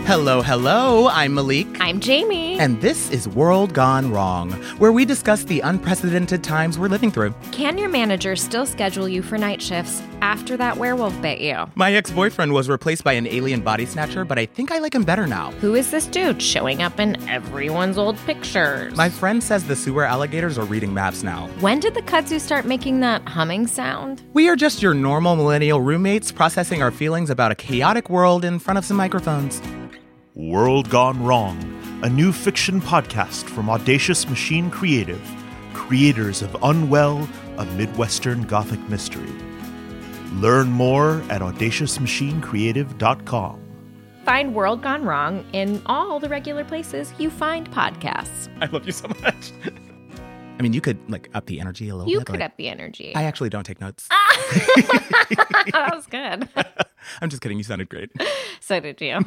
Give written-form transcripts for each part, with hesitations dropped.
Hello, hello. I'm Malik. I'm Jamie. And this is World Gone Wrong, where we discuss the unprecedented times we're living through. Can your manager still schedule you for night shifts after that werewolf bit you? My ex-boyfriend was replaced by an alien body snatcher, but I think I like him better now. Who is this dude showing up in everyone's old pictures? My friend says the sewer alligators are reading maps now. When did the kudzu start making that humming sound? We are just your normal millennial roommates processing our feelings about a chaotic world in front of some microphones. World Gone Wrong, a new fiction podcast from Audacious Machine Creative, creators of Unwell, a Midwestern Gothic mystery. Learn more at audaciousmachinecreative.com. Find World Gone Wrong in all the regular places you find podcasts. I love you so much. I mean, you could, up the energy a little bit. You could up the energy. I actually don't take notes. That was good. I'm just kidding. You sounded great. So did you.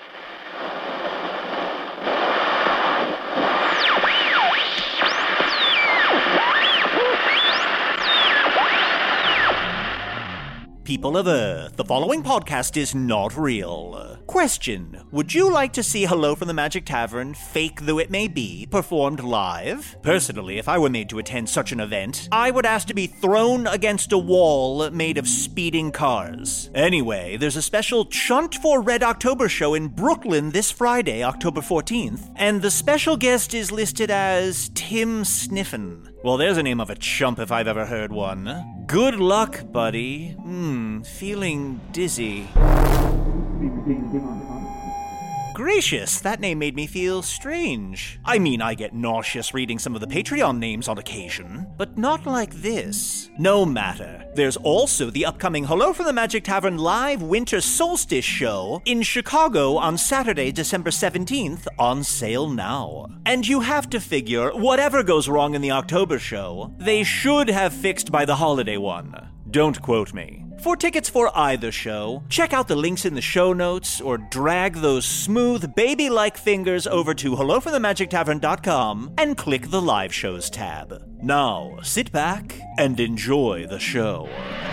People of Earth, the following podcast is not real. Question: would you like to see Hello from the Magic Tavern, fake though it may be, performed live? Personally, if I were made to attend such an event, I would ask to be thrown against a wall made of speeding cars. Anyway, there's a special Chunt for Red October show in Brooklyn this Friday, October 14th, and the special guest is listed as Tim Sniffen. Well, there's a name of a chump if I've ever heard one. Good luck, buddy. Feeling dizzy. Gracious, that name made me feel strange. I mean, I get nauseous reading some of the Patreon names on occasion, but not like this. No matter. There's also the upcoming Hello from the Magic Tavern live Winter Solstice show in Chicago on Saturday, December 17th, on sale now. And you have to figure, whatever goes wrong in the October show, they should have fixed by the holiday one. Don't quote me. For tickets for either show, check out the links in the show notes or drag those smooth, baby-like fingers over to hellofromthemagictavern.com and click the live shows tab. Now, sit back and enjoy the show.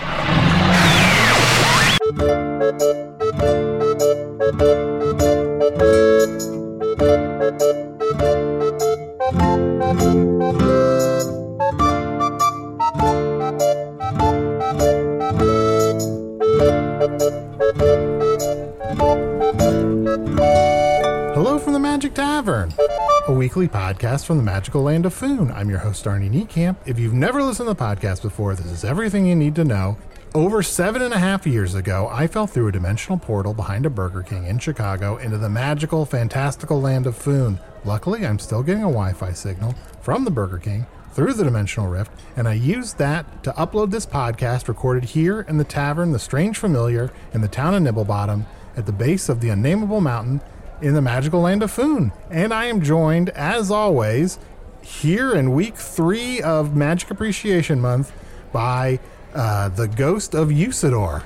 Hello from the Magic Tavern, a weekly podcast from the magical land of Foon. I'm your host, Arnie Niekamp. If you've never listened to the podcast before, this is everything you need to know. Over 7.5 years ago, I fell through a dimensional portal behind a Burger King in Chicago into the magical, fantastical land of Foon. Luckily, I'm still getting a Wi-Fi signal from the Burger King through the dimensional rift, and I used that to upload this podcast recorded here in the tavern, The Strange Familiar, in the town of Nibblebottom, at the base of the unnameable mountain in the magical land of Foon. And I am joined, as always, here in week 3 of Magic Appreciation Month by the ghost of Usidore.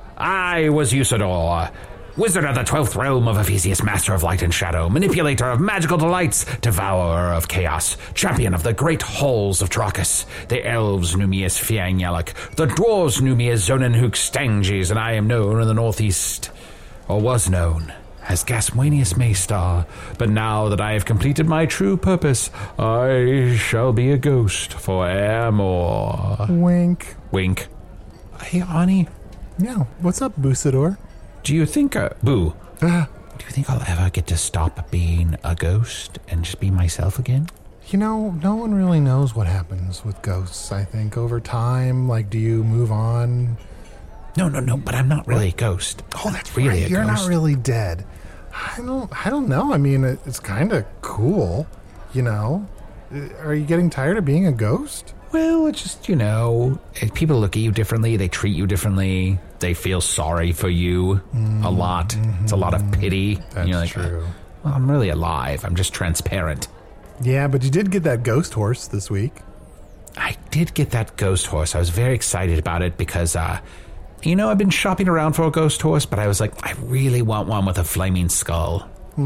I was Usidore, wizard of the 12th realm of Ephesius, master of light and shadow, manipulator of magical delights, devourer of chaos, champion of the great halls of Trachis. The elves knew me as Fiangyalak, the dwarves knew me as Zonenhook Stanges, and I am known in the northeast, or was known, as Gaswanius Maystar. But now that I have completed my true purpose, I shall be a ghost forevermore. Wink. Wink. Hey, Ani. Yeah, what's up, Boosidore? Do you think, Boo, do you think I'll ever get to stop being a ghost and just be myself again? You know, no one really knows what happens with ghosts, I think, over time. Do you move on? No, but I'm not really a ghost. Oh, that's really right. a You're ghost. Not really dead. I don't know. I mean, it's kind of cool, you know? Are you getting tired of being a ghost? Well, it's just, people look at you differently, they treat you differently, they feel sorry for you a lot. Mm-hmm. It's a lot of pity. That's true. Well, I'm really alive. I'm just transparent. Yeah, but you did get that ghost horse this week. I did get that ghost horse. I was very excited about it because, I've been shopping around for a ghost horse, but I was like, I really want one with a flaming skull.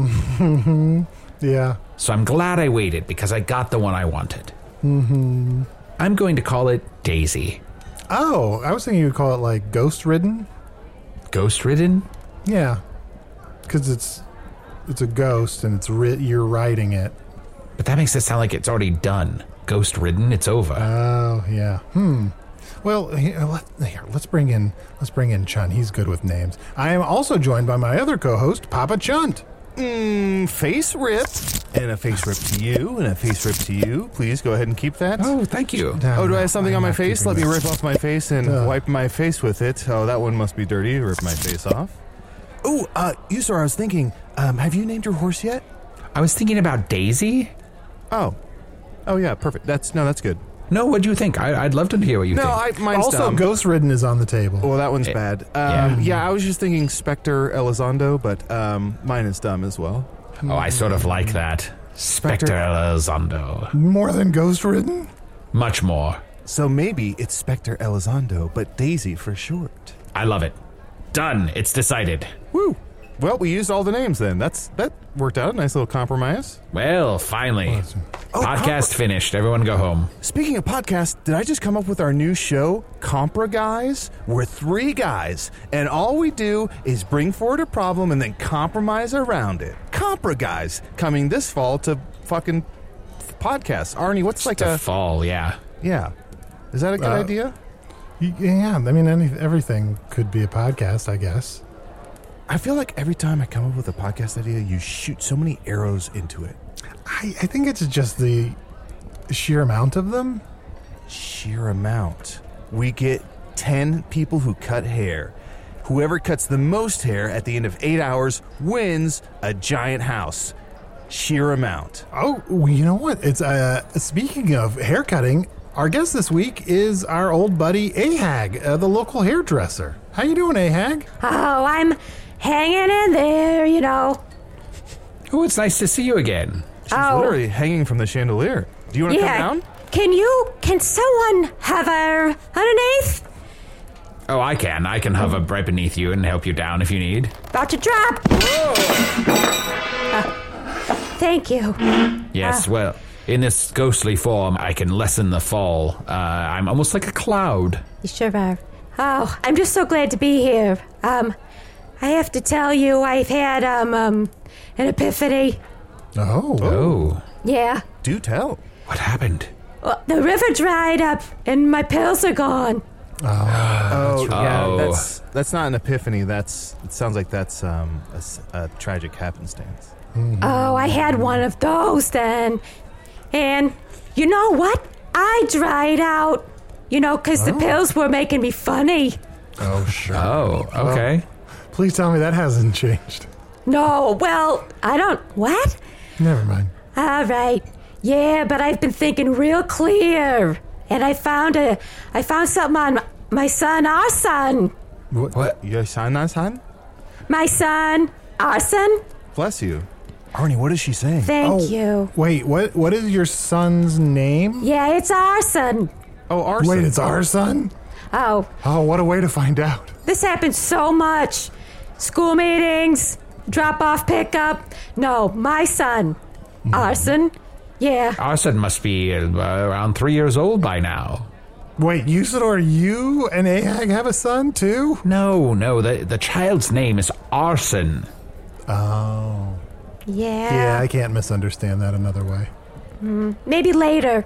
Yeah. So I'm glad I waited because I got the one I wanted. Mm-hmm. I'm going to call it Daisy. Oh, I was thinking you would call it Ghost Ridden. Ghost Ridden? Yeah. Because it's it's a ghost, and you're writing it. But that makes it sound like it's already done. Ghost ridden, it's over. Oh, yeah. Well, let's bring in Chun. He's good with names. I am also joined by my other co-host, Papa Chunt. Face rip. And a face rip to you, and a face rip to you. Please go ahead and keep that. Oh, thank you. Oh, do I have something on my face? Let me rip off my face and wipe my face with it. Oh, that one must be dirty. Rip my face off. Oh, Usador, I was thinking, have you named your horse yet? I was thinking about Daisy. Oh, yeah, perfect. That's good. No, what do you think? I'd love to hear what you think. Mine's Also, dumb. Ghost Ridden is on the table. Well, that one's bad. Yeah, I was just thinking Spectre Elizondo, but mine is dumb as well. Oh, I sort of like that. Spectre Elizondo. More than Ghost Ridden? Much more. So maybe it's Spectre Elizondo, but Daisy for short. I love it. Done. It's decided. Woo! Well, we used all the names then. That worked out. Nice little compromise. Well, finally. Podcast finished. Everyone go home. Speaking of podcasts, did I just come up with our new show, Compra Guys? We're 3 guys, and all we do is bring forward a problem and then compromise around it. Compra Guys, coming this fall to fucking podcasts. Arnie, what's like a fall? Yeah. Yeah. Is that a good idea? Yeah, I mean, everything could be a podcast, I guess. I feel like every time I come up with a podcast idea, you shoot so many arrows into it. I think it's just the sheer amount of them. Sheer amount. We get 10 people who cut hair. Whoever cuts the most hair at the end of 8 hours wins a giant house. Sheer amount. Oh, well, you know what? It's speaking of hair cutting, our guest this week is our old buddy Ahag, the local hairdresser. How you doing, Ahag? Oh, I'm hanging in there, you know. Oh, it's nice to see you again. She's literally hanging from the chandelier. Do you want to come down? Can someone hover underneath? Oh, I can. I can hover right beneath you and help you down if you need. About to drop. Thank you. Yes, well, in this ghostly form, I can lessen the fall. I'm almost like a cloud. You sure are. Oh, I'm just so glad to be here. I have to tell you, I've had, an epiphany. Oh. Yeah. Do tell. What happened? Well, the river dried up and my pills are gone. Yeah, that's not an epiphany. It sounds like that's a tragic happenstance. Mm-hmm. Oh, I had one of those then. And you know what? I dried out, because the pills were making me funny. Oh, sure. Oh, okay. Well, please tell me that hasn't changed. No, well, I don't... What? Never mind. All right. Yeah, but I've been thinking real clear. And I found something on my son, our son. What? Your son, our son? My son, Arson. Bless you. Arnie, what is she saying? Thank you. Wait, what is your son's name? Yeah, it's Arson. Oh, Arson. Wait, it's our son? Oh. Oh, what a way to find out. This happens so much. School meetings, drop-off pickup. No, my son, Arson. Yeah. Arson must be around 3 years old by now. Wait, Usador, you and Ahag have a son, too? No, the child's name is Arson. Oh. Yeah. Yeah, I can't misunderstand that another way. Maybe later.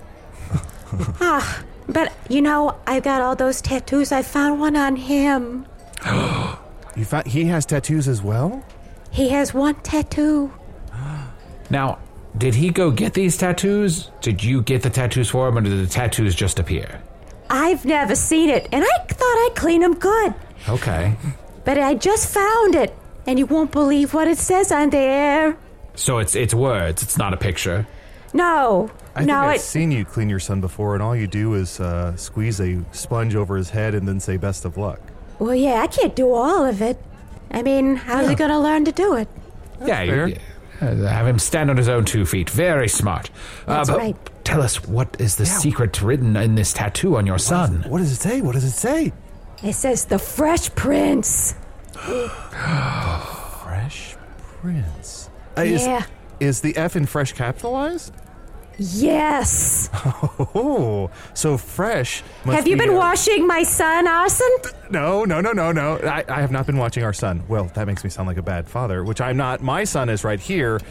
But, I've got all those tattoos. I found one on him. He has tattoos as well? He has one tattoo. Now, did he go get these tattoos? Did you get the tattoos for him, or did the tattoos just appear? I've never seen it, and I thought I'd clean them good. Okay. But I just found it, and you won't believe what it says on there. So it's words, it's not a picture. No. I think I've seen you clean your son before, and all you do is squeeze a sponge over his head and then say best of luck. Well, yeah, I can't do all of it. I mean, how's he going to learn to do it? Yeah, have him stand on his own 2 feet. Very smart. That's right. Tell us, what is the secret written in this tattoo on your son? What does it say? What does it say? It says the Fresh Prince. Fresh Prince. Yeah. Is the F in fresh capitalized? Yes. Oh, so fresh. Have you been watching my son, Arson? No. I have not been watching our son. Well, that makes me sound like a bad father, which I'm not. My son is right here.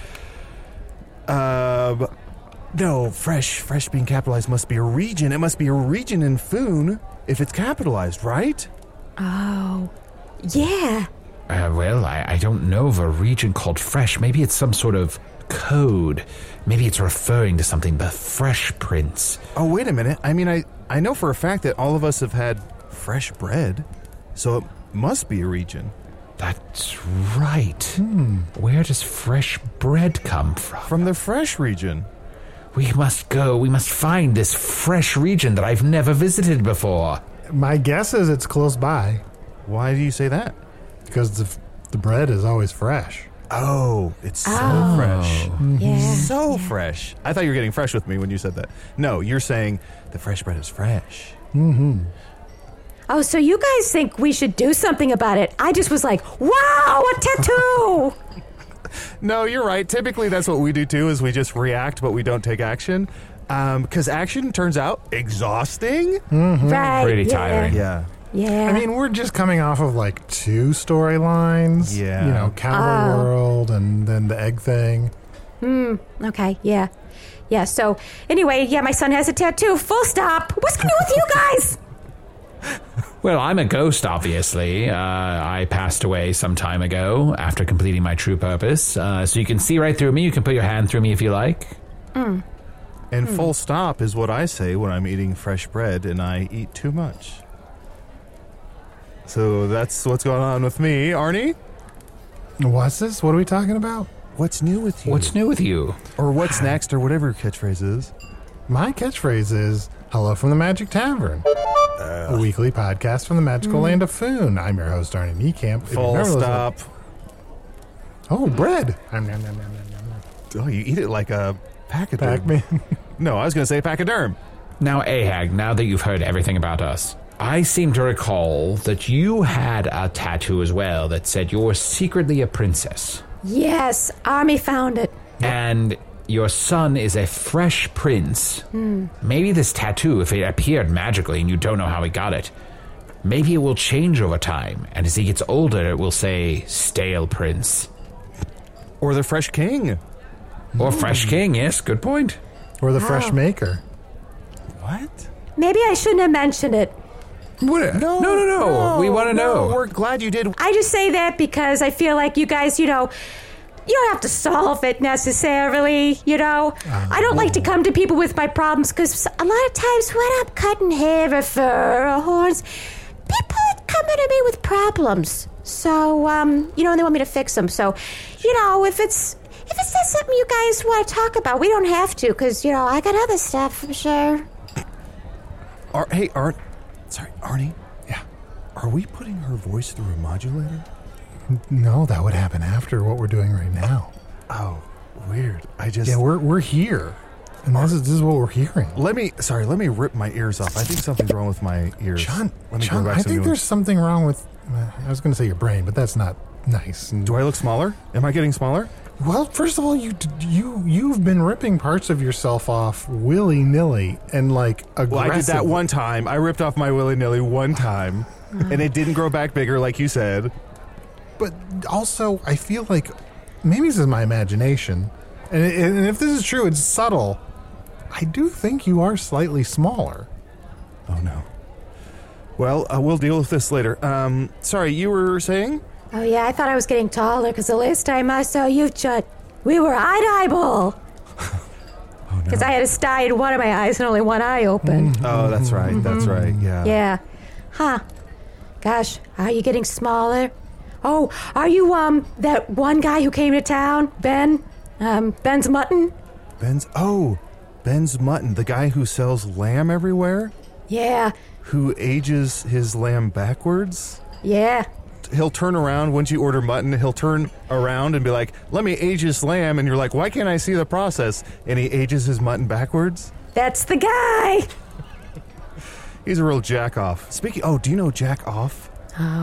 No, fresh being capitalized must be a region. It must be a region in Foon if it's capitalized, right? Oh, yeah. Well, I don't know of a region called Fresh. Maybe it's some sort of code. Maybe it's referring to something, the Fresh Prince. Oh, wait a minute. I mean, I know for a fact that all of us have had fresh bread, so it must be a region. That's right. Where does fresh bread come from? From the fresh region. We must go. We must find this fresh region that I've never visited before. My guess is it's close by Why do you say that? because the bread is always fresh. Oh, it's so fresh. Yeah. So fresh. I thought you were getting fresh with me when you said that. No, you're saying the fresh bread is fresh. Oh, so you guys think we should do something about it? I just was like, wow, a tattoo! No, you're right. Typically, that's what we do too, is we just react, but we don't take action. Because action turns out exhausting. Right. Pretty tiring. Yeah. Yeah. I mean, we're just coming off of like 2 storylines. Yeah. You know, Cowboy World and then the egg thing. Okay, yeah. Yeah, so anyway, yeah, my son has a tattoo. Full stop. What's new with you guys? Well, I'm a ghost, obviously. I passed away some time ago after completing my true purpose. So you can see right through me. You can put your hand through me if you like. And full stop is what I say when I'm eating fresh bread and I eat too much. So that's what's going on with me, Arnie. What's this? What are we talking about? What's new with you? What's new with you? Or what's next, or whatever your catchphrase is. My catchphrase is hello from the Magic Tavern, a weekly podcast from the magical land of Foon. I'm your host, Arnie Niekamp. If you've Full never listened- stop. Oh, bread. Oh, you eat it like a pachyderm. Pac-Man. No, I was going to say pachyderm. Now, Ahag, now that you've heard everything about us, I seem to recall that you had a tattoo as well that said you were secretly a princess. Yes, Army found it. And your son is a fresh prince. Maybe this tattoo, if it appeared magically and you don't know how he got it, maybe it will change over time. And as he gets older, it will say stale prince. Or the fresh king. Or fresh king, yes, good point. Or the fresh maker. What? Maybe I shouldn't have mentioned it. No. We want to know. We're glad you did. I just say that because I feel like you guys, you don't have to solve it necessarily, I don't like to come to people with my problems because a lot of times when I'm cutting hair or fur or horns, people come to me with problems. So, and they want me to fix them. So, if it's something you guys want to talk about, we don't have to because, I got other stuff, I'm sure. Arnie? Yeah. Are we putting her voice through a modulator? No, that would happen after what we're doing right now. Oh, weird. Yeah, we're here. And this is what we're hearing. Let me rip my ears off. I think something's wrong with my ears. John, Let me go back I to think the there's something wrong with... I was going to say your brain, but that's not nice. Do I look smaller? Am I getting smaller? Well, first of all, you've been ripping parts of yourself off willy-nilly and aggressively. Well, I did that one time. I ripped off my willy-nilly one time, and it didn't grow back bigger like you said. But also, I feel like maybe this is my imagination, and if this is true, it's subtle. I do think you are slightly smaller. Oh, no. Well, we'll deal with this later. Sorry, you were saying? Oh, yeah, I thought I was getting taller because the last time I saw you, Judd, we were eye to eyeball. Oh, no. Because I had a sty in one of my eyes and only one eye open. Oh, that's right. That's right. Yeah. Yeah. Huh. Gosh, are you getting smaller? Oh, are you, that one guy who came to town? Ben? Ben's Mutton? Ben's Mutton, the guy who sells lamb everywhere? Yeah. Who ages his lamb backwards? Yeah. He'll turn around once you order mutton. He'll turn around and be like, let me age this lamb. And you're like, why can't I see the process? And he ages his mutton backwards. That's the guy. He's a real jack-off. Do you know Jack Off? Oh.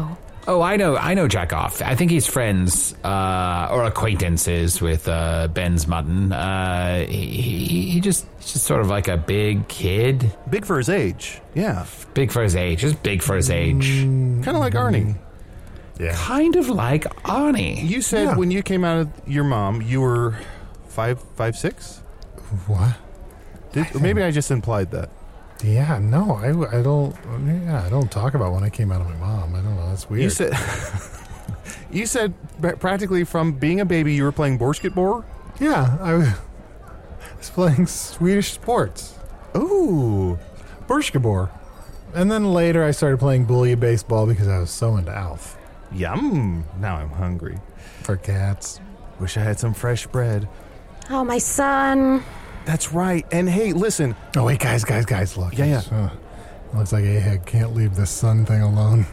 Oh, I know Jack Off. I think he's friends or acquaintances with Ben's Mutton. He's just sort of like a big kid. Big for his age. Yeah. Big for his age. Just big for his age. Kind of like Arnie. Yeah. Kind of like Arnie. You said when you came out of your mom, you were 5'6"? What? Maybe I just implied that. Yeah, no, I don't. Yeah, I don't talk about when I came out of my mom. I don't know. That's weird. You said practically from being a baby, you were playing basketball. Yeah, I was playing Swedish sports. Ooh, basketball, and then later I started playing bully baseball because I was so into Alf. Yum! Now I'm hungry. For cats. Wish I had some fresh bread. Oh, my son. That's right. And hey, listen. Oh, wait, guys, look. Yeah. Looks like Ahag can't leave this sun thing alone.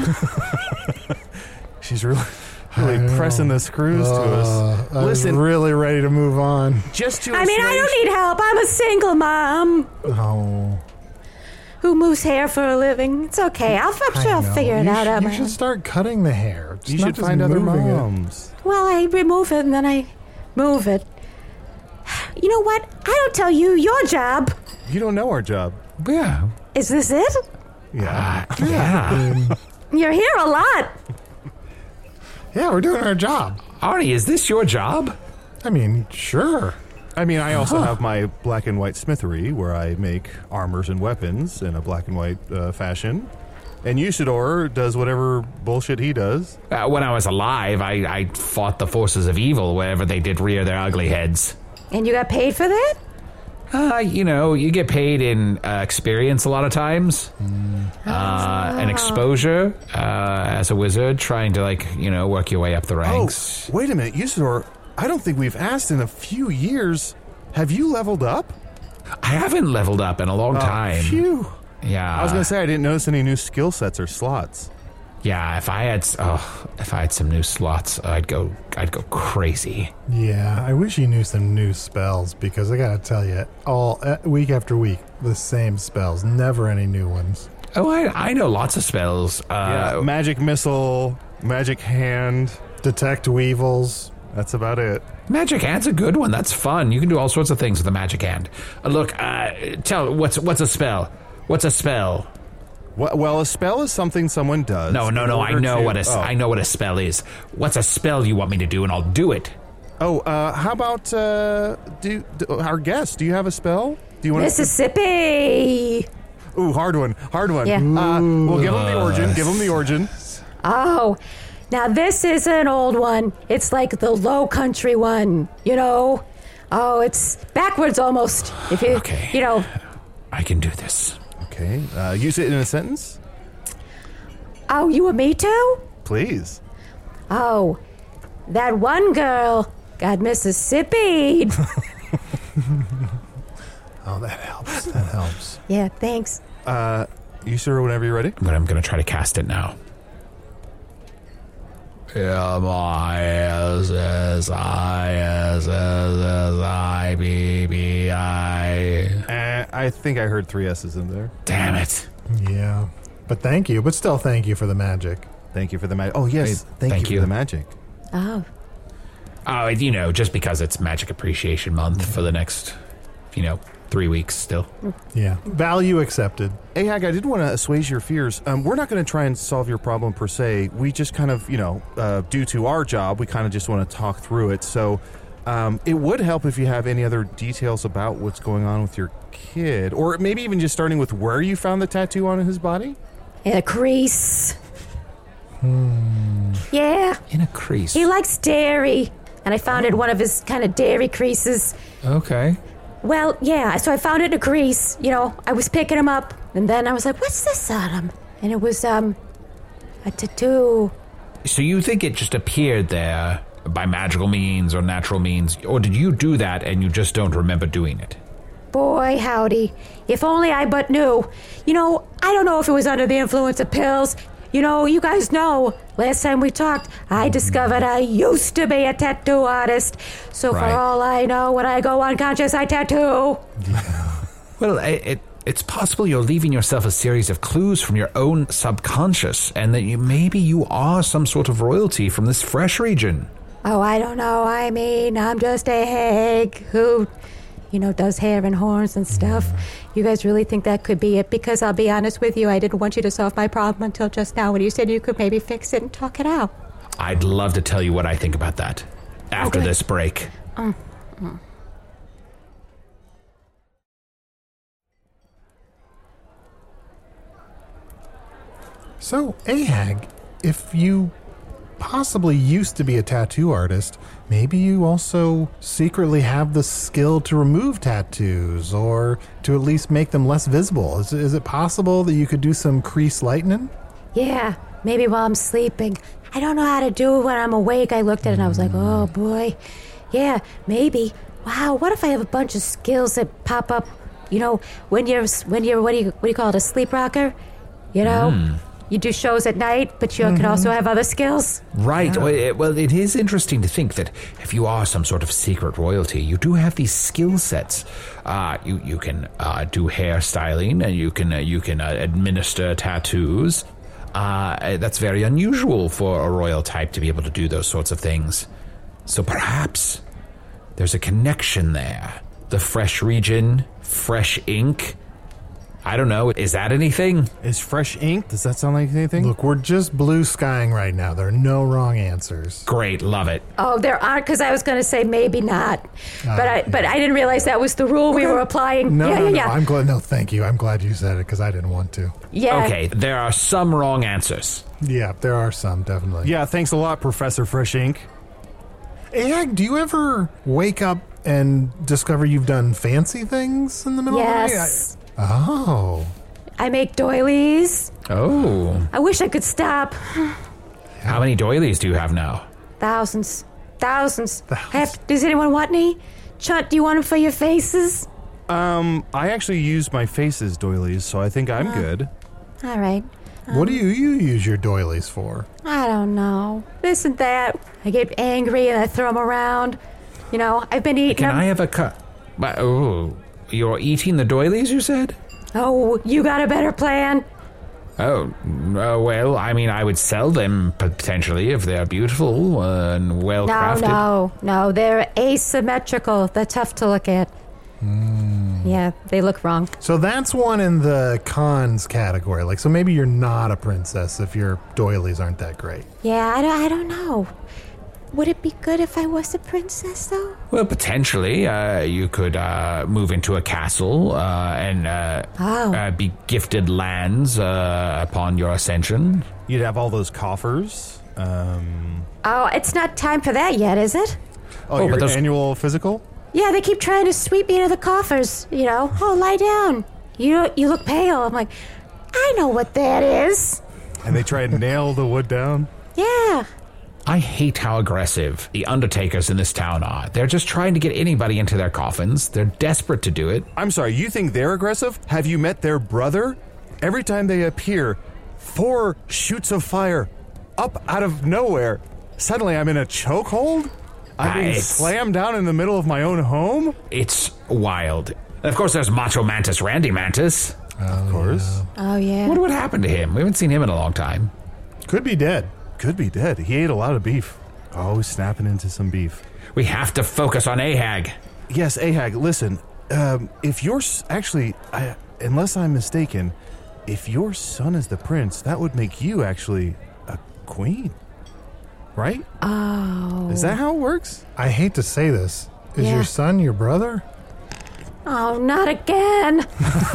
She's really pressing the screws to us. Listen, I was really ready to move on. I don't need help. I'm a single mom. Oh. Who moves hair for a living. It's okay. I'm sure I'll figure it out. You should start cutting the hair. You should find other moms. Well, I remove it and then I move it. You know what? I don't tell you your job. You don't know our job. Yeah. Is this it? Yeah. Yeah. You're here a lot. Yeah, we're doing our job. Arnie, is this your job? I mean, sure. I mean, I also have my black and white smithery where I make armors and weapons in a black and white fashion. And Usador does whatever bullshit he does. When I was alive, I fought the forces of evil wherever they did rear their ugly heads. And you got paid for that? You get paid in experience a lot of times. And exposure as a wizard, trying to, work your way up the ranks. Oh, wait a minute, Usador. I don't think we've asked in a few years. Have you leveled up? I haven't leveled up in a long time. Phew. Yeah. I was going to say, I didn't notice any new skill sets or slots. Yeah, if I had some new slots, I'd go crazy. Yeah, I wish you knew some new spells because I gotta tell you, all week after week, the same spells, never any new ones. Oh, I know lots of spells. Magic missile, magic hand, detect weevils. That's about it. Magic hand's a good one. That's fun. You can do all sorts of things with a magic hand. Look, what's a spell? What's a spell? Well, a spell is something someone does. No. I know what a spell is. What's a spell you want me to do, and I'll do it. Oh, how about our guest? Do you have a spell? Do you want Mississippi? Ooh, hard one. Yeah. Well, give him the origin. Oh, now this is an old one. It's like the Low Country one. Oh, it's backwards almost. If you, okay. I can do this. Okay, use it in a sentence. Oh, you want me to? Please. Oh, that one girl got Mississippi. Oh, that helps. Yeah, thanks. You sir, whenever you're ready. But I'm going to try to cast it now. M-I-S-S-I-S-S-I-B-B-I. I think I heard 3 S's in there. Damn it. Yeah. But thank you. But still thank you for the magic. Thank you for the magic. Oh, yes. Thank you for the magic. Oh. Oh, just because it's Magic Appreciation Month for the next, 3 weeks still. Yeah. Value accepted. Ahag, I did want to assuage your fears. We're not going to try and solve your problem per se. We just kind of, due to our job, we kind of just want to talk through it. So it would help if you have any other details about what's going on with your kid. Or maybe even just starting with where you found the tattoo on his body? In a crease. Yeah. In a crease. He likes dairy. And I found it in one of his kind of dairy creases. Okay. Well, yeah, so I found it in a crease. I was picking him up, and then I was like, what's this on him? And it was, a tattoo. So you think it just appeared there by magical means or natural means, or did you do that and you just don't remember doing it? Boy, howdy. If only I but knew. I don't know if it was under the influence of pills. You guys know, last time we talked, I discovered I used to be a tattoo artist. So for all I know, when I go unconscious, I tattoo. Well, It's possible you're leaving yourself a series of clues from your own subconscious, and that maybe you are some sort of royalty from this fresh region. Oh, I don't know. I mean, I'm just a hag who, does hair and horns and stuff. You guys really think that could be it? Because I'll be honest with you, I didn't want you to solve my problem until just now when you said you could maybe fix it and talk it out. I'd love to tell you what I think about that after this break. So, Ahag, if you possibly used to be a tattoo artist, maybe you also secretly have the skill to remove tattoos or to at least make them less visible. Is it possible that you could do some crease lightening? Yeah, maybe while I'm sleeping. I don't know how to do it when I'm awake. I looked at it and I was like, oh boy. Yeah, maybe. Wow, what if I have a bunch of skills that pop up, when you're what do you call it, a sleep rocker? You do shows at night, but you can also have other skills. Right. Yeah. Well, it is interesting to think that if you are some sort of secret royalty, you do have these skill sets. You can do hairstyling, and you can administer tattoos. That's very unusual for a royal type to be able to do those sorts of things. So perhaps there's a connection there. The fresh region, fresh ink. I don't know. Is that anything? Is fresh ink? Does that sound like anything? Look, we're just blue skying right now. There are no wrong answers. Great. Love it. Oh, there aren't, because I was going to say maybe not. But I didn't realize that was the rule we were applying. No. I'm glad. No, thank you. I'm glad you said it because I didn't want to. Yeah. Okay, there are some wrong answers. Yeah, there are some, definitely. Yeah, thanks a lot, Professor Fresh Ink. Ahag, do you ever wake up and discover you've done fancy things in the middle of the night? Yes. Oh. I make doilies. Oh. I wish I could stop. How many doilies do you have now? Thousands. Does anyone want any? Chunt, do you want them for your faces? I actually use my face as doilies, so I think I'm good. All right. What do you use your doilies for? I don't know. This and that. I get angry and I throw them around. I've been eating Can them. I have a cut? Oh, you're eating the doilies, you said? Oh, you got a better plan? Oh, well, I mean, I would sell them potentially if they're beautiful and well-crafted. No, they're asymmetrical. They're tough to look at. Yeah, they look wrong. So that's one in the cons category. So maybe you're not a princess if your doilies aren't that great. Yeah, I don't know. Would it be good if I was a princess, though? Well, potentially. You could move into a castle and be gifted lands upon your ascension. You'd have all those coffers. Oh, it's not time for that yet, is it? Oh, your annual physical? Yeah, they keep trying to sweep me into the coffers, Oh, lie down. You look pale. I'm like, I know what that is. And they try and nail the wood down? Yeah. I hate how aggressive the undertakers in this town are. They're just trying to get anybody into their coffins. They're desperate to do it. I'm sorry, you think they're aggressive? Have you met their brother? Every time they appear, 4 shoots of fire up out of nowhere. Suddenly I'm in a chokehold? I'm being slammed down in the middle of my own home? It's wild. Of course, there's Macho Mantis Randy Mantis. Of course. Yeah. Oh, yeah. What happened to him? We haven't seen him in a long time. Could be dead. Could be dead. He ate a lot of beef. Always snapping into some beef. We have to focus on Ahag. Yes, Ahag, listen. If you're... Actually, unless I'm mistaken, if your son is the prince, that would make you actually a queen. Right? Oh. Is that how it works? I hate to say this. Is your son your brother? Oh, not again.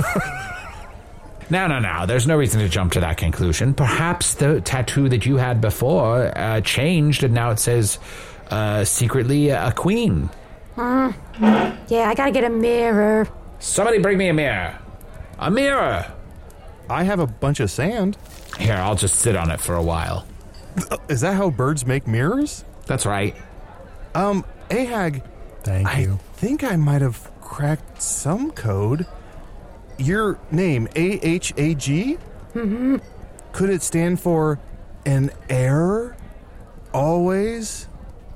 No. There's no reason to jump to that conclusion. Perhaps the tattoo that you had before changed, and now it says secretly a queen. Yeah, I gotta get a mirror. Somebody bring me a mirror. A mirror. I have a bunch of sand. Here, I'll just sit on it for a while. Is that how birds make mirrors? That's right. Ahag. Thank you. I think I might have cracked some code. Your name, AHAG? Mm-hmm. Could it stand for an error? Always?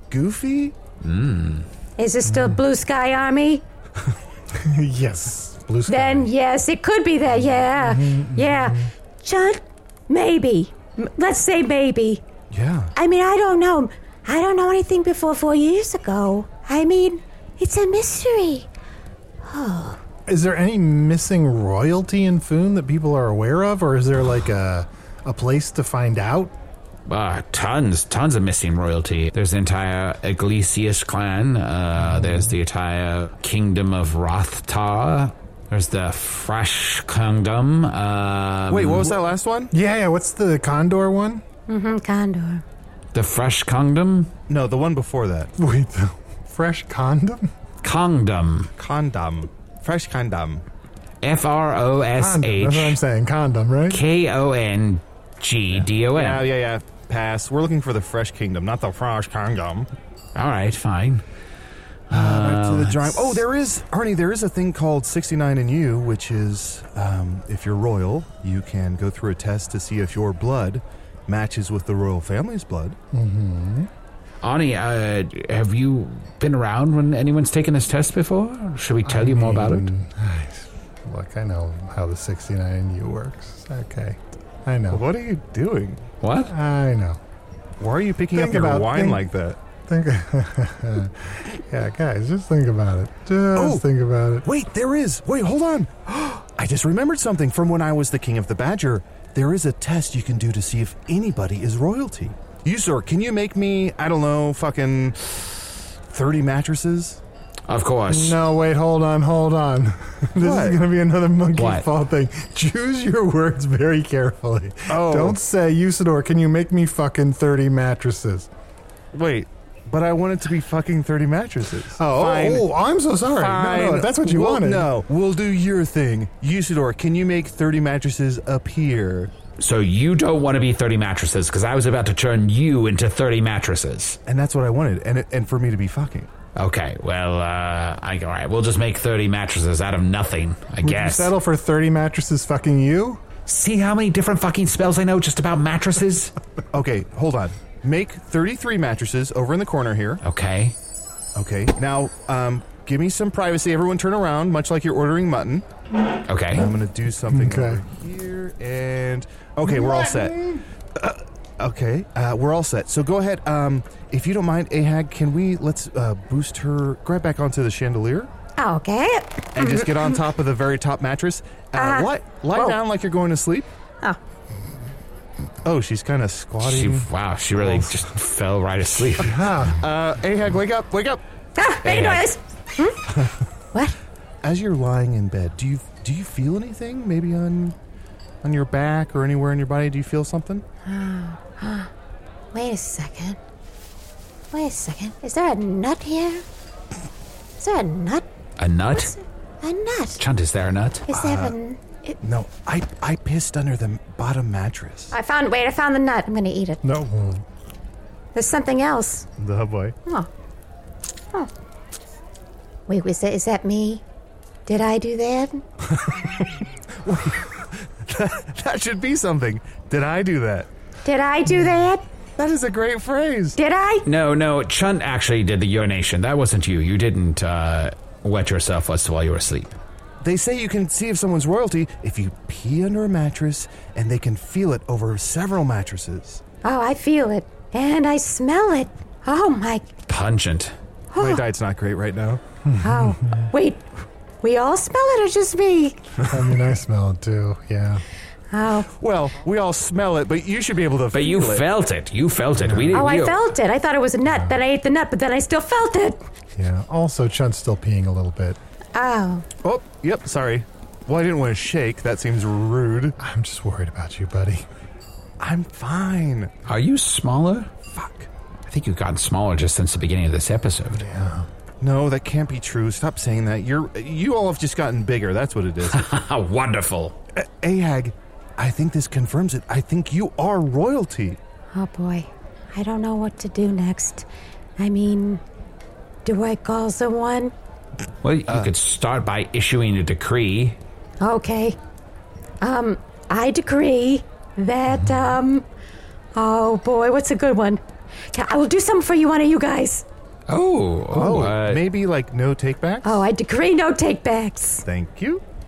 Goofy? Is this still Blue Sky Army? Yes. blue sky. Then yes, it could be that. Yeah, yeah. Chunt, maybe. Let's say maybe. Yeah. I mean, I don't know. I don't know anything before 4 years ago. I mean, it's a mystery. Is there any missing royalty in Foon that people are aware of, or is there like a place to find out? Tons of missing royalty. There's the entire Iglesias clan. There's the entire kingdom of Rothtar. There's the Fresh Kingdom. Wait, what was that last one? Yeah, what's the Condor one? Condor. The Fresh Kingdom? No, the one before that. Wait, the Fresh Condom? Kingdom. Condom. Fresh condom. F-R-O-S-H. Condom, that's what I'm saying, condom, right? K-O-N-G-D-O-M. Yeah. Pass. We're looking for the Fresh Kingdom, not the Fresh Kingdom. All right, fine. Back to the drawing. Oh, there is, Arnie, there is a thing called 69 and You, which is if you're royal, you can go through a test to see if your blood matches with the royal family's blood. Mm-hmm. Ani, have you been around when anyone's taken this test before? Should we tell you more about it? Look, I know how the 69U works. Okay. I know. What are you doing? What? I know. Why are you picking up your wine like that? Yeah, guys, just think about it. Think about it. Wait, there is. Wait, hold on. I just remembered something from when I was the King of the Badger. There is a test you can do to see if anybody is royalty. You, sir, can you make me, I don't know, fucking 30 mattresses? Of course. No, wait, hold on. This is going to be another monkey fault thing. Choose your words very carefully. Oh. Don't say, Usador, can you make me fucking 30 mattresses? Wait, but I want it to be fucking 30 mattresses. Fine. I'm so sorry. No, that's what you wanted. No, we'll do your thing. Usador, can you make 30 mattresses appear? So you don't want to be 30 mattresses, because I was about to turn you into 30 mattresses. And that's what I wanted, and for me to be fucking. Okay, well, all right, we'll just make 30 mattresses out of nothing, I guess. Would you settle for 30 mattresses fucking you? See how many different fucking spells I know just about mattresses? Okay, hold on. Make 33 mattresses over in the corner here. Okay. Okay, now, give me some privacy. Everyone turn around, much like you're ordering mutton. Okay. I'm going to do something over here, and... Okay, we're all set. Okay, we're all set. So go ahead. If you don't mind, Ahag, let's boost her, grab back onto the chandelier. Okay. And just get on top of the very top mattress. Lie down like you're going to sleep. Oh, she's kind of squatting. She really just fell right asleep. Ahag, wake up. Make noise. What? As you're lying in bed, do you feel anything? Maybe on your back or anywhere in your body? Do you feel something? Wait a second. Is there a nut here? Is there a nut? A nut? A nut. Chunt, is there a nut? Is there No, I pissed under the bottom mattress. I found the nut. I'm going to eat it. No. There's something else. Oh, boy. Oh. Wait, is that me? Did I do that? That should be something. Did I do that? Did I do that? That is a great phrase. Did I? No, Chunt actually did the urination. That wasn't you. You didn't wet yourself while you were asleep. They say you can see if someone's royalty if you pee under a mattress, and they can feel it over several mattresses. Oh, I feel it. And I smell it. Oh, my... Pungent. My diet's not great right now. Oh, wait. We all smell it or just me? I mean, I smell it too, yeah. Oh. Well, we all smell it, but you should be able to feel it. But you felt it. You felt it. Yeah. I felt it. I thought it was a nut. Then I ate the nut, but then I still felt it. Yeah. Also, Chunt's still peeing a little bit. Oh. Oh, yep, sorry. Well, I didn't want to shake. That seems rude. I'm just worried about you, buddy. I'm fine. Are you smaller? Fuck. I think you've gotten smaller just since the beginning of this episode. Yeah. No, that can't be true. Stop saying that. You all have just gotten bigger. That's what it is. Wonderful. Ahag, I think this confirms it. I think you are royalty. Oh, boy. I don't know what to do next. I mean, do I call someone? Well, you could start by issuing a decree. Okay. I decree that, oh, boy, what's a good one? I will do something for one of you guys. Maybe like no takebacks? Oh, I decree no takebacks. Thank you.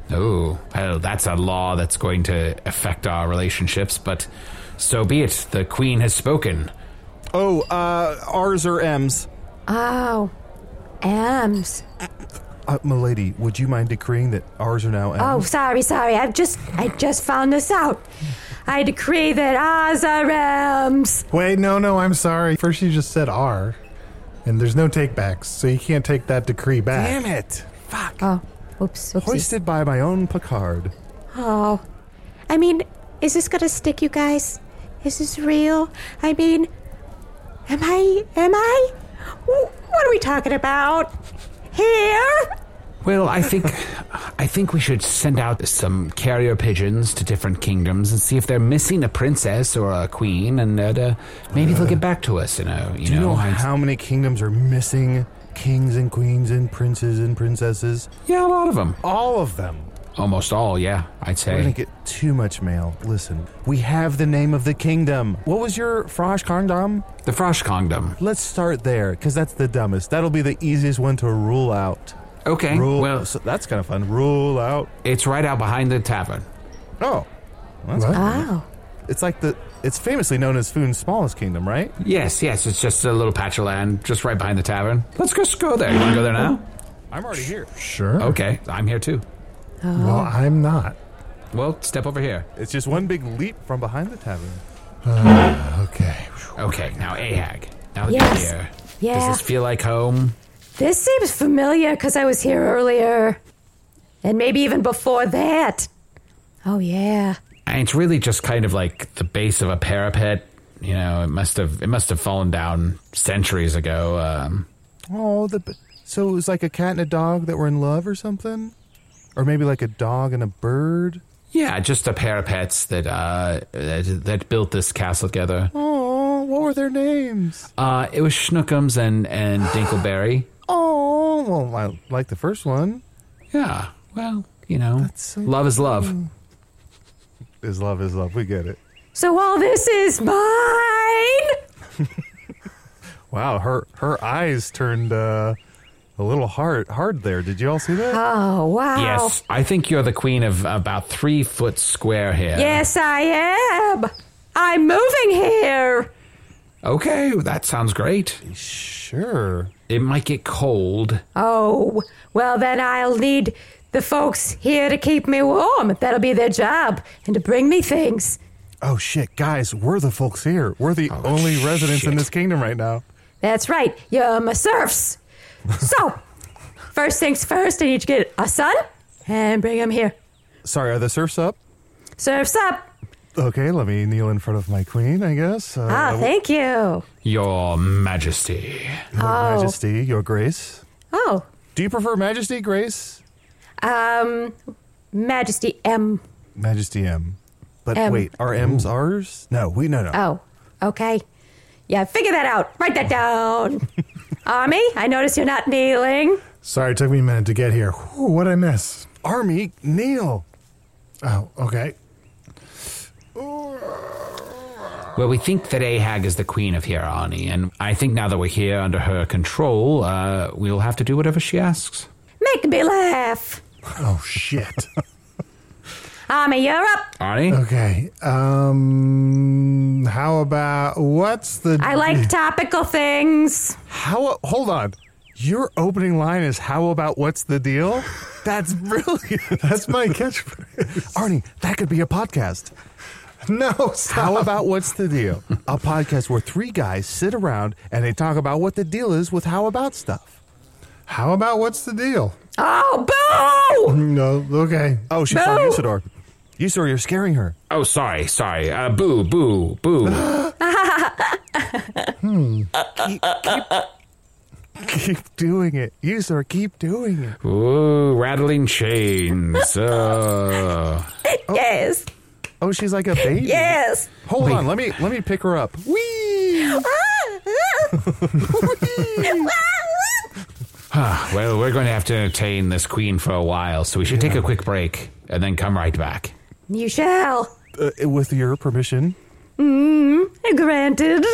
Oh, well, that's a law that's going to affect our relationships, but so be it. The Queen has spoken. Oh, R's or M's? Oh, M's. Milady, would you mind decreeing that R's are now M's? Oh, sorry. I just found this out. I decree that R's are M's. Wait, no, I'm sorry. First you just said R, and there's no takebacks, so you can't take that decree back. Damn it! Fuck. Oh, oops. Hoisted by my own Picard. Oh, I mean, is this gonna stick, you guys? Is this real? I mean, am I? What are we talking about? Here? Well, I think we should send out some carrier pigeons to different kingdoms and see if they're missing a princess or a queen, and maybe they'll get back to us. Do you know how many kingdoms are missing kings and queens and princes and princesses? Yeah, a lot of them. All of them. Almost all, yeah, I'd say. We're gonna get too much mail. Listen, we have the name of the kingdom. What was your Frosh Kingdom? The Frosh Kingdom. Let's start there, because that's the dumbest. That'll be the easiest one to rule out. Okay, so that's kind of fun. Rule out. It's right out behind the tavern. Oh. That's What? cool. Oh. It's famously known as Foon's smallest kingdom, right? Yes, it's just a little patch of land just right behind the tavern. Let's just go there. You want to go there now? I'm already here. Sure. Okay, I'm here too. Well, I'm not. Well, step over here. It's just one big leap from behind the tavern. Okay. Okay, now Ahag. Now that Yes. you're here. Yeah. Does this feel like home? This seems familiar because I was here earlier. And maybe even before that. Oh, yeah. And it's really just kind of like the base of a parapet. You know, it must have fallen down centuries ago. So it was like a cat and a dog that were in love or something? Or maybe like a dog and a bird? Yeah, just the parapets that built this castle together. Oh, what were their names? It was Schnookums and Dinkleberry. Oh, well, I like the first one. Yeah, well, That's so love is love. Is love is love. We get it. So all this is mine? Wow, her eyes turned a little hard there. Did you all see that? Oh, wow. Yes, I think you're the queen of about 3 foot square here. Yes, I am. I'm moving here. Okay, that sounds great. Sure. It might get cold. Oh, well, then I'll need the folks here to keep me warm. That'll be their job, and to bring me things. Oh, shit. Guys, we're the folks here. We're the only residents in this kingdom right now. That's right. You're my serfs. So, first things first, I need to get a son and bring him here. Sorry, are the serfs up? Serfs up. Okay, let me kneel in front of my queen, I guess. Thank you. Your Majesty. Your Majesty, Your Grace. Oh, Do you prefer Majesty, Grace? Majesty M. Majesty M. But M. wait, are M's ours? No, no. Oh, okay. Yeah, figure that out. Write that down. Army, I notice you're not kneeling. Sorry, it took me a minute to get here. Whew, what'd I miss? Army, kneel. Oh, okay. Well, we think that Ahag is the queen of here, Arnie, and I think now that we're here under her control, we'll have to do whatever she asks. Make me laugh. Oh, shit. Army, you're up. Arnie? Okay. How about what's the... I like topical things. Hold on. Your opening line is, how about what's the deal? That's brilliant. That's my catchphrase. Arnie, that could be a podcast. No, stop. How about what's the deal? A podcast where 3 guys sit around and they talk about what the deal is with how about stuff. How about what's the deal? Oh, boo! No, okay. Oh, she found Usador. Usador, you're scaring her. Oh, sorry. Boo, boo, boo. Keep doing it. Usador, keep doing it. Ooh, rattling chains. Yes, Oh, she's like a baby. yes. Hold on, let me pick her up. Whee! Well, we're going to have to entertain this queen for a while, so we should take a quick break and then come right back. You shall. With your permission. Granted.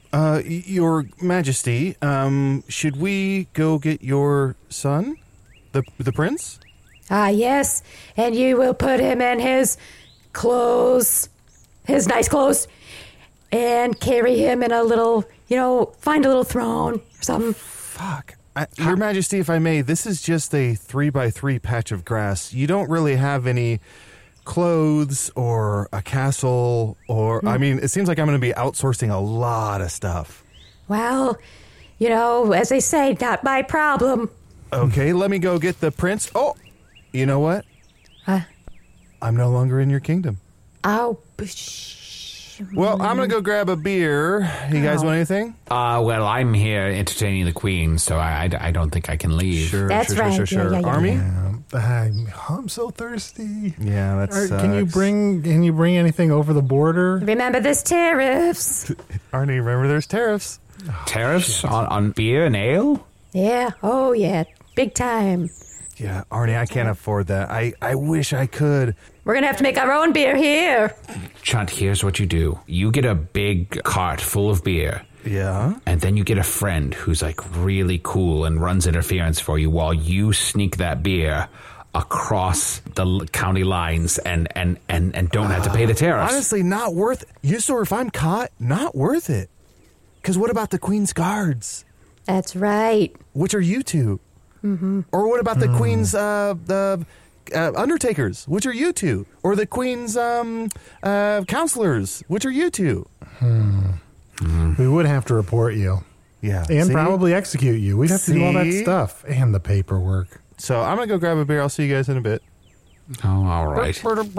Your Majesty, should we go get your son, the prince? Yes, and you will put him in his clothes, his nice clothes, and carry him in a little, find a little throne or something. Fuck. Your Majesty, if I may, this is just a 3x3 patch of grass. You don't really have any clothes or a castle or, I mean, it seems like I'm going to be outsourcing a lot of stuff. Well, as they say, not my problem. Okay, let me go get the prince. Oh, you know what? I'm no longer in your kingdom. Oh, well, I'm going to go grab a beer. You guys want anything? Well, I'm here entertaining the queen, so I don't think I can leave. Sure, That's right. Sure. Yeah. Army? I'm so thirsty. Yeah, that's Can you bring anything over the border? Remember, there's tariffs. Arnie, remember there's tariffs. Tariffs on beer and ale? Yeah. Oh, yeah. Big time. Yeah, Arnie, I can't afford that. I wish I could. We're going to have to make our own beer here. Chunt, here's what you do. You get a big cart full of beer. Yeah? And then you get a friend who's like really cool and runs interference for you while you sneak that beer across the county lines and don't have to pay the tariffs. Honestly, not worth it. If I'm caught, not worth it. Because what about the Queen's guards? That's right. Which are you two? Mm-hmm. Or what about the Queen's undertakers? Which are you two? Or the Queen's counselors? Which are you two? We would have to report you. Yeah. And probably execute you. We'd have to do all that stuff and the paperwork. So I'm going to go grab a beer. I'll see you guys in a bit. Oh, all right.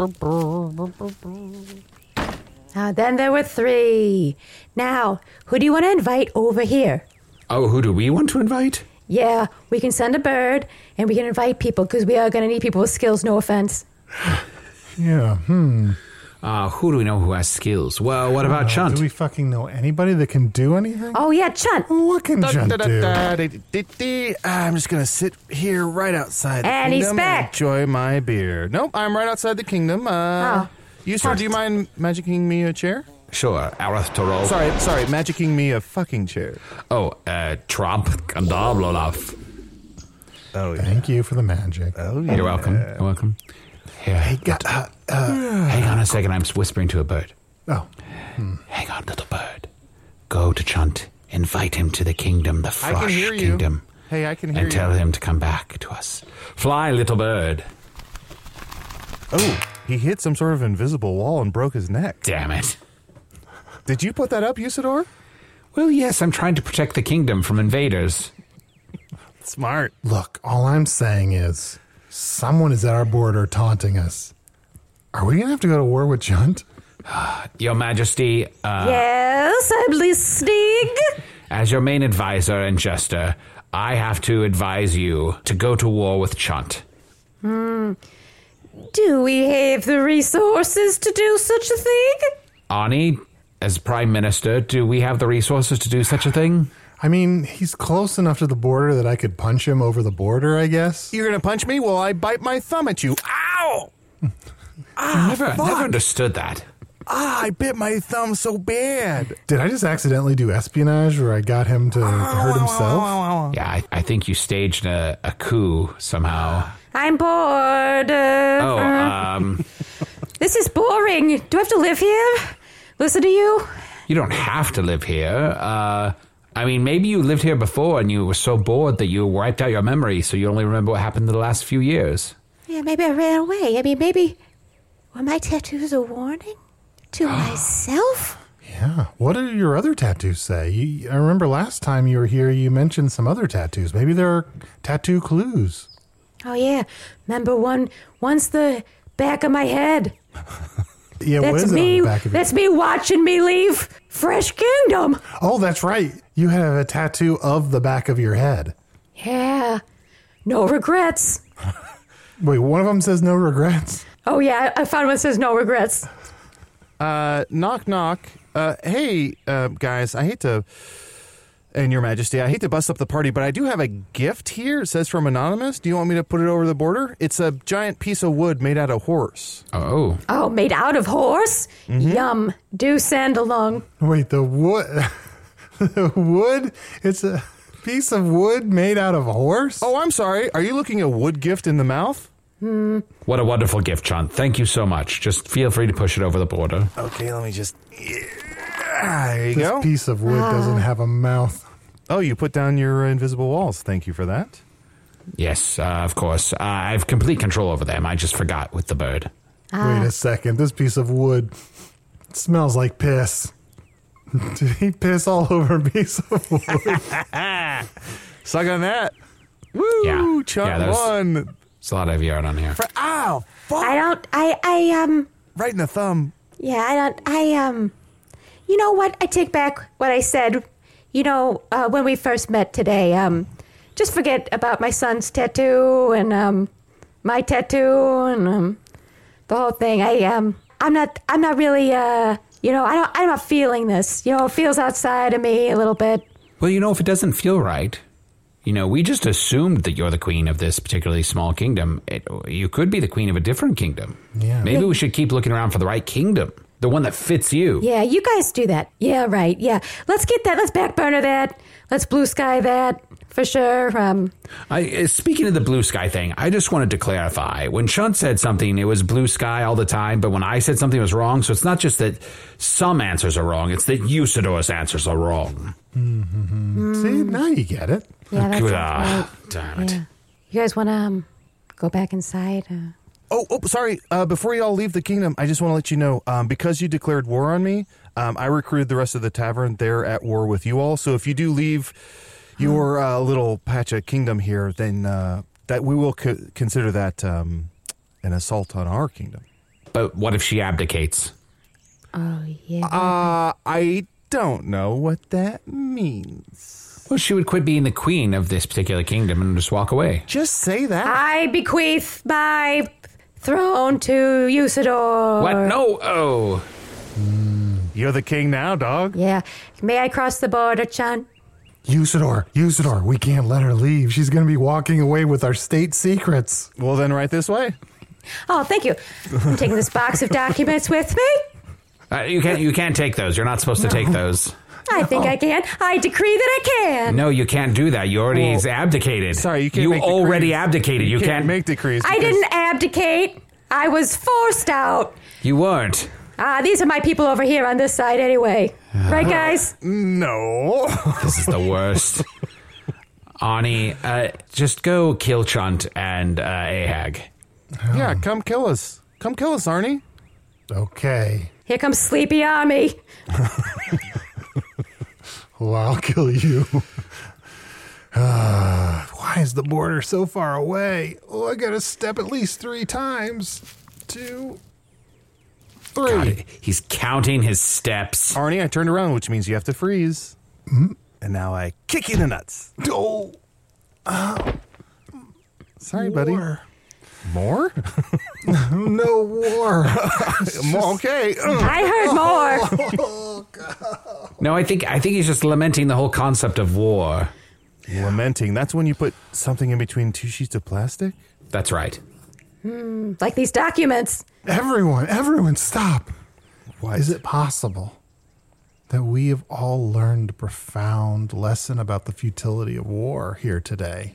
Then there were 3. Now, who do you want to invite over here? Oh, who do we want to invite? Yeah, we can send a bird, and we can invite people, because we are going to need people with skills, no offense. Yeah, Who do we know who has skills? Well, what about Chunt? Do we fucking know anybody that can do anything? Oh, yeah, Chunt. What can Chunt do? I'm just going to sit here right outside And the he's kingdom back. and enjoy my beer. Nope, I'm right outside the kingdom. You, sir, do you mind magicking me a chair? Sure, Arath Torol. Sorry, magicking me a fucking chair. Oh, Trump Gandablolaf. Oh, yeah. Thank you for the magic. Oh, yeah. You're welcome. You're welcome. Here. Hey, Hang on a second. I'm whispering to a bird. Oh. Hang on, little bird. Go to Chunt. Invite him to the kingdom, the I can Frosh hear you. kingdom. Hey, I can hear and you. tell him to come back to us. Fly, little bird. Oh, he hit some sort of invisible wall and broke his neck. Damn it. Did you put that up, Usador? Well, yes, I'm trying to protect the kingdom from invaders. Smart. Look, all I'm saying is someone is at our border taunting us. Are we going to have to go to war with Chunt? Your Majesty, Yes, I'm listening. as your main advisor and jester, I have to advise you to go to war with Chunt. Do we have the resources to do such a thing? Ani, as Prime Minister, do we have the resources to do such a thing? I mean, he's close enough to the border that I could punch him over the border, I guess. You're going to punch me? Well, I bite my thumb at you. Ow! Never understood that. I bit my thumb so bad. Did I just accidentally do espionage where I got him to hurt himself? Yeah, I think you staged a coup somehow. I'm bored. This is boring. Do I have to live here? Listen to you? You don't have to live here. I mean, maybe you lived here before and you were so bored that you wiped out your memory, so you only remember what happened in the last few years. Yeah, maybe I ran away. I mean, maybe were my tattoos a warning to myself? Yeah. What did your other tattoos say? I remember last time you were here, you mentioned some other tattoos. Maybe there are tattoo clues. Oh, yeah. Remember one's the back of my head. Yeah, what That's is it me. on the back of That's me watching me leave Fresh Kingdom. Oh, that's right. You have a tattoo of the back of your head. Yeah. No regrets. Wait, one of them says no regrets. Oh, yeah. I found one that says no regrets. Knock, knock. Hey, guys, I hate to... And Your Majesty, I hate to bust up the party, but I do have a gift here. It says from Anonymous. Do you want me to put it over the border? It's a giant piece of wood made out of horse. Oh. Oh, made out of horse? Mm-hmm. Yum. Do send along. Wait, the wood... Wood? It's a piece of wood made out of a horse? Oh, I'm sorry. Are you looking a wood gift in the mouth? What a wonderful gift, Chunt. Thank you so much. Just feel free to push it over the border. Okay, let me just... There you go. This piece of wood doesn't have a mouth. Oh, you put down your invisible walls. Thank you for that. Yes, of course. I have complete control over them. I just forgot with the bird. Wait a second. This piece of wood smells like piss. Did he piss all over a piece of wood? Suck on that. Woo! Yeah. Chunt Yeah, won. There's a lot of yard on here. Ow! Fuck! Right in the thumb. You know what? I take back what I said, when we first met today. Just forget about my son's tattoo and my tattoo and the whole thing. I'm not really I'm not feeling this. It feels outside of me a little bit. Well, if it doesn't feel right, we just assumed that you're the queen of this particularly small kingdom. You could be the queen of a different kingdom. Yeah. Maybe we should keep looking around for the right kingdom. The one that fits you. Yeah, you guys do that. Yeah, right. Yeah. Let's get that. Let's back burner that. Let's blue sky that for sure. Speaking of the blue sky thing, I just wanted to clarify. When Chunt said something, it was blue sky all the time, but when I said something was wrong, so it's not just that some answers are wrong, it's that Usador's answers are wrong. Mm-hmm. See, now you get it. Yeah, that's right. Damn it. Yeah. You guys want to go back inside? Oh, sorry. Before you all leave the kingdom, I just want to let you know, because you declared war on me, I recruited the rest of the tavern. They're at war with you all. So if you do leave your little patch of kingdom here, then that we will consider that an assault on our kingdom. But what if she abdicates? Oh, yeah. I don't know what that means. Well, she would quit being the queen of this particular kingdom and just walk away. Just say that. I bequeath my throne to Usador. What? No. Oh. You're the king now, dog. Yeah. May I cross the border, Chunt? Usador, we can't let her leave. She's going to be walking away with our state secrets. Well, then right this way. Oh, thank you. I'm taking this box of documents with me. You can't take those. You're not supposed to take those. I think I can. I decree that I can. No, you can't do that. You already abdicated. Sorry, you can't You make already decrees. abdicated. You can't make decrees. I didn't abdicate. I was forced out. You weren't. These are my people over here on this side anyway. Right, guys? No. This is the worst. Ani, just go kill Chunt and Ahag. Yeah, come kill us. Come kill us, Arnie. Okay. Here comes Sleepy Army. Well, I'll kill you. Why is the border so far away? Oh, I gotta step at least 3 times. 2, 3. God, he's counting his steps. Arnie, I turned around, which means you have to freeze. Mm-hmm. And now I kick you in the nuts. Oh. Sorry, buddy. More? No war. Okay. I heard more. No, I think he's just lamenting the whole concept of war. Lamenting. That's when you put something in between 2 sheets of plastic? That's right. Like these documents. Everyone, stop. What? Is it possible that we have all learned a profound lesson about the futility of war here today?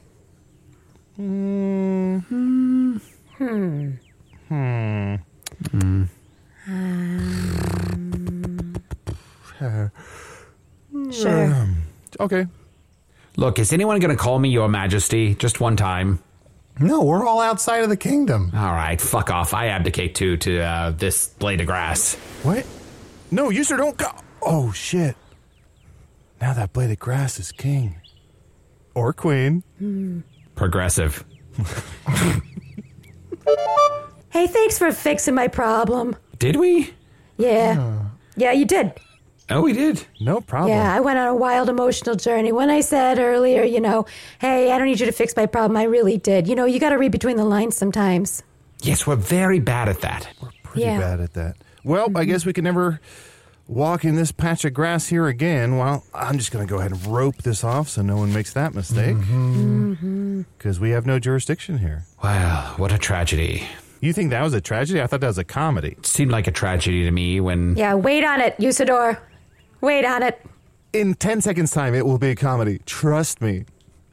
Sure. Okay. Look, is anyone going to call me Your Majesty just one time? No, we're all outside of the kingdom. All right, fuck off. I abdicate too to this blade of grass. What? No, you sir don't go. Oh, shit. Now that blade of grass is king. Or queen. Progressive. Hey, thanks for fixing my problem. Did we? Yeah. Yeah, you did. Oh, we did. No problem. Yeah, I went on a wild emotional journey. When I said earlier, hey, I don't need you to fix my problem, I really did. You got to read between the lines sometimes. Yes, we're very bad at that. We're pretty bad at that. Well, I guess we can never walk in this patch of grass here again. Well, I'm just going to go ahead and rope this off so no one makes that mistake. Because we have no jurisdiction here. Wow, what a tragedy. You think that was a tragedy? I thought that was a comedy. It seemed like a tragedy to me when... Yeah, wait on it, Usador. Wait on it. In 10 seconds' time, it will be a comedy. Trust me.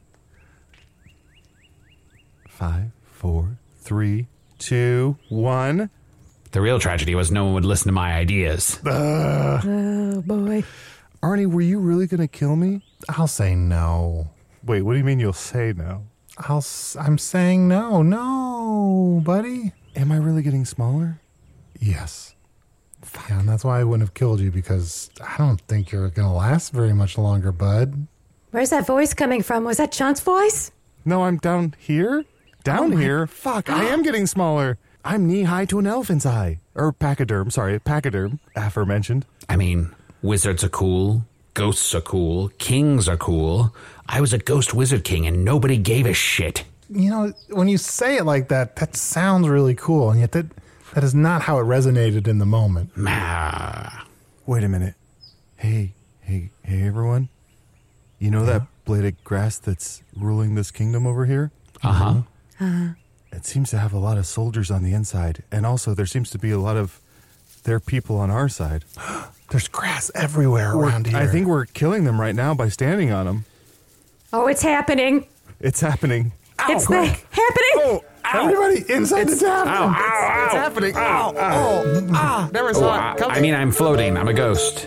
5, 4, 3, 2, 1. The real tragedy was no one would listen to my ideas. Oh, boy. Arnie, were you really going to kill me? I'll say no. Wait, what do you mean you'll say no? I'm saying no. No, buddy. Am I really getting smaller? Yes. Yeah, and that's why I wouldn't have killed you, because I don't think you're going to last very much longer, bud. Where's that voice coming from? Was that Chunt's voice? No, I'm down here. Down here? Fuck, I am getting smaller. I'm knee-high to an elephant's eye. Or pachyderm, aforementioned. I mean, wizards are cool. Ghosts are cool. Kings are cool. I was a ghost wizard king and nobody gave a shit. You know, when you say it like that, that sounds really cool, and yet that is not how it resonated in the moment. Wait a minute. Hey, everyone. You know that blade of grass that's ruling this kingdom over here? Uh-huh. It seems to have a lot of soldiers on the inside, and also there seems to be a lot of their people on our side. There's grass everywhere around here. I think we're killing them right now by standing on them. Oh, it's happening. It's happening. It's happening. Oh, everybody inside the tavern. It's happening. Never saw it coming. I mean, I'm floating. I'm a ghost.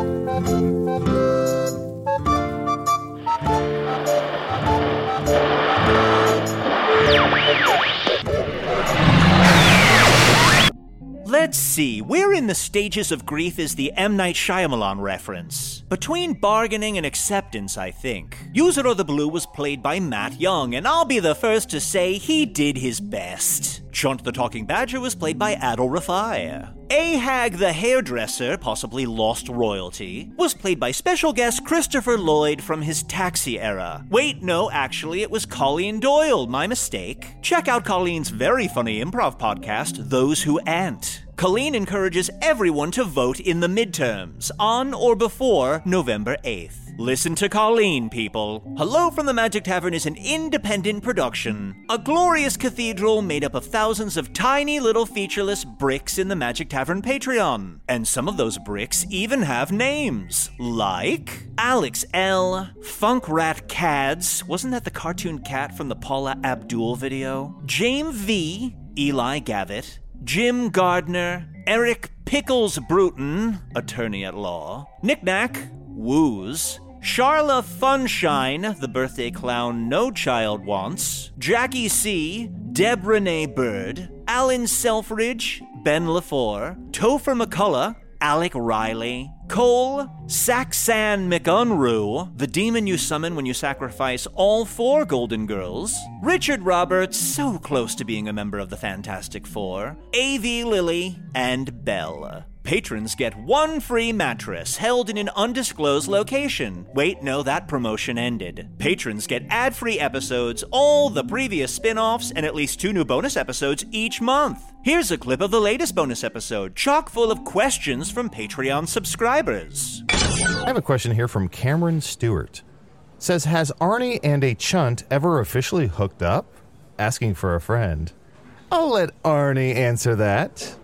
Let's see, where in the stages of grief is the M. Night Shyamalan reference? Between bargaining and acceptance, I think. User of the Blue was played by Matt Young, and I'll be the first to say he did his best. Chunt the Talking Badger was played by Adil Rafai. Ahag the Hairdresser, possibly lost royalty, was played by special guest Christopher Lloyd from his Taxi era. Wait, no, actually it was Colleen Doyle, my mistake. Check out Colleen's very funny improv podcast, Those Who Ant. Colleen encourages everyone to vote in the midterms, on or before November 8th. Listen to Colleen, people. Hello from the Magic Tavern is an independent production. A glorious cathedral made up of thousands of tiny little featureless bricks in the Magic Tavern Patreon. And some of those bricks even have names. Like Alex L., Funk Rat Cads, wasn't that the cartoon cat from the Paula Abdul video? James V., Eli Gavitt, Jim Gardner, Eric Pickles Bruton, attorney at law, Knick-Knack, Woos, Charla Funshine, the birthday clown no child wants, Jackie C., Deb Renee Bird, Alan Selfridge, Ben LaFour, Topher McCullough, Alec Riley, Cole, Saxan McUnruh, the demon you summon when you sacrifice all 4 Golden Girls, Richard Roberts, so close to being a member of the Fantastic Four, A.V. Lilly, and Belle. Patrons get 1 free mattress held in an undisclosed location. Wait, no, that promotion ended. Patrons get ad-free episodes, all the previous spin-offs, and at least 2 new bonus episodes each month. Here's a clip of the latest bonus episode, chock full of questions from Patreon subscribers. I have a question here from Cameron Stewart. Says, has Arnie and a Chunt ever officially hooked up? Asking for a friend. I'll let Arnie answer that.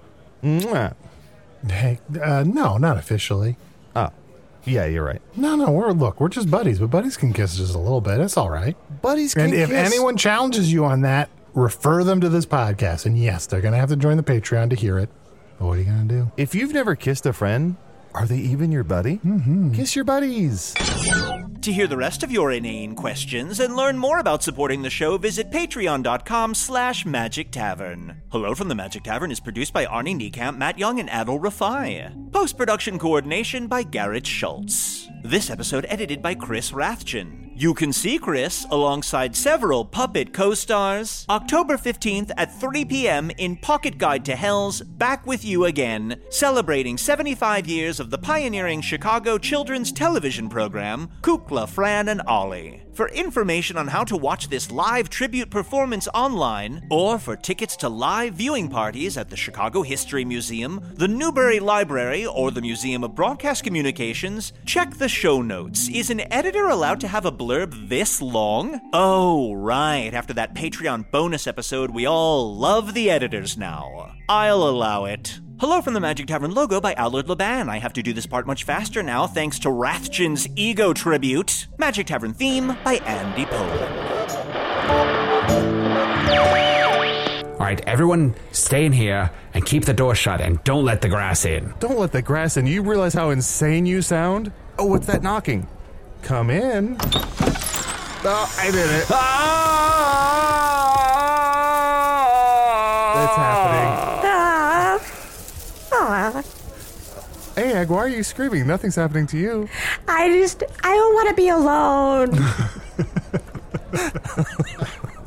Mwah. Hey, no, not officially. Oh, yeah, you're right. No, we're just buddies, but buddies can kiss just a little bit. It's all right. Buddies can kiss. And if anyone challenges you on that, refer them to this podcast. And yes, they're going to have to join the Patreon to hear it. But what are you going to do? If you've never kissed a friend, are they even your buddy? Mm-hmm. Kiss your buddies. To hear the rest of your inane questions and learn more about supporting the show, visit patreon.com/Magic Tavern. Hello from the Magic Tavern is produced by Arnie Niekamp, Matt Young, and Adil Rafai. Post-production coordination by Garrett Schultz. This episode edited by Chris Rathjen. You can see Chris alongside several Puppet co-stars October 15th at 3 p.m. in Pocket Guide to Hell's Back With You Again, celebrating 75 years of the pioneering Chicago children's television program, Kukla, Fran, and Ollie. For information on how to watch this live tribute performance online, or for tickets to live viewing parties at the Chicago History Museum, the Newberry Library, or the Museum of Broadcast Communications, check the show notes. Is an editor allowed to have a blurb this long? Oh, right. After that Patreon bonus episode, we all love the editors now. I'll allow it. Hello from the Magic Tavern logo by Allard Laban. I have to do this part much faster now thanks to Rathjen's Ego Tribute. Magic Tavern theme by Andy Poland. All right, everyone stay in here and keep the door shut and don't let the grass in. Don't let the grass in. You realize how insane you sound? Oh, what's that knocking? Come in. Oh, I did it. That's happening. Hey, Egg, why are you screaming? Nothing's happening to you. I don't want to be alone.